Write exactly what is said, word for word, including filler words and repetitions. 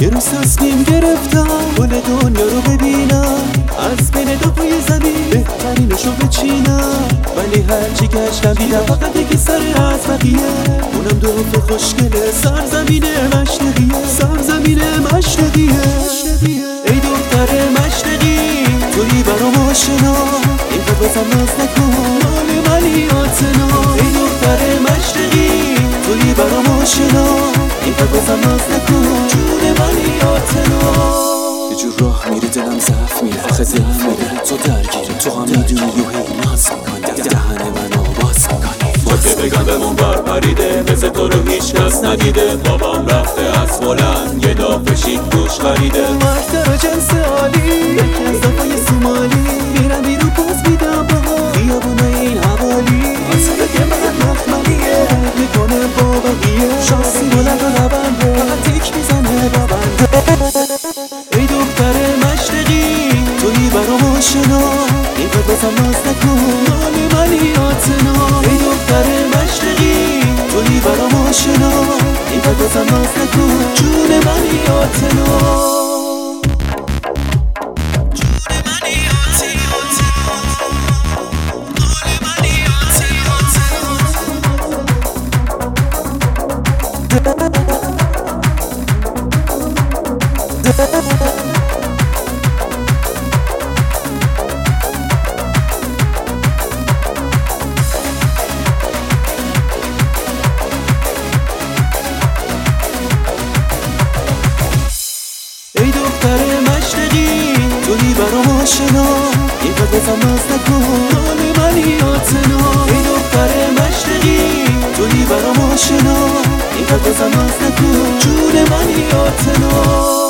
یه روز تصمیم گرفتم کل دنیا رو ببینم، از بین دو پای زمین بهترینشو بچینم. ولی هرچی گشتم دیدم فقط یکی سر از بقیه، اونم دو خوشگله سرزمین مشرقیه، سرزمین مشرقیه. ای دختر مشرقی توی برام آشنا، اینقدر بازم ناز نکن مال ملیاتنا. ای دختر مشرقی توی برام آشنا، اینقدر بازم ناز نکن جون ملیاتنا. یه جور راه میری دلم ضعف میره، آخه دلم میره تو درگیره، تو هم میدونی و هی ناز میکنی، دهن منو باز میکنی. ما که بگم بمون برپریده، مثل تو رو هیچ کس ندیده. بابام رفته از بلند یه دافشی دوش خریده. مرد را جنس عالی یکی از دفعه سومالی، میرم بیرو پوز میدم باها بیابونه این حوالی. اصلا که من مخملیه میکنه با بقیه، شانسی بلند و لبنده فقط تیک میزنه با بنده. ای دختر مشرقی توی برام آشنا، اینقدر بازم ناز نکن مال ملیاتنا. ای دختر مشرقی توی برام آشنا، اینقدر بازم ناز نکن جون ملیاتنا. ای دختر مشرقی توی برام آشنا، اینقدر بازم ناز نکن مال ملیاتنا. ای دختر مشرقی توی برام آشنا، اینقدر بازم ناز نکن جون ملیاتنا.